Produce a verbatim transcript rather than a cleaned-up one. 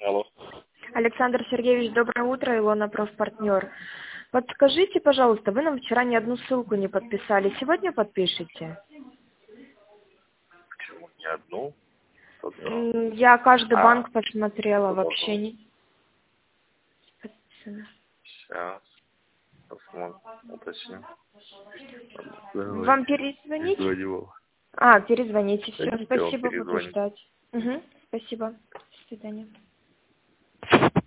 Алло. Александр Сергеевич, доброе утро, Илона, профпартнер. Подскажите, пожалуйста, вы нам вчера ни одну ссылку не подписали. Сегодня подпишите? Почему не одну? Одну. М, Я каждый А, банк посмотрела, что вообще должно? не подписано. Сейчас. Посмотрим. Уточним. Давай. Вам перезвонить? Перезвонил. А, перезвоните. Все, Хотите, он спасибо, буду перезвонит. ждать. Угу, спасибо. До свидания.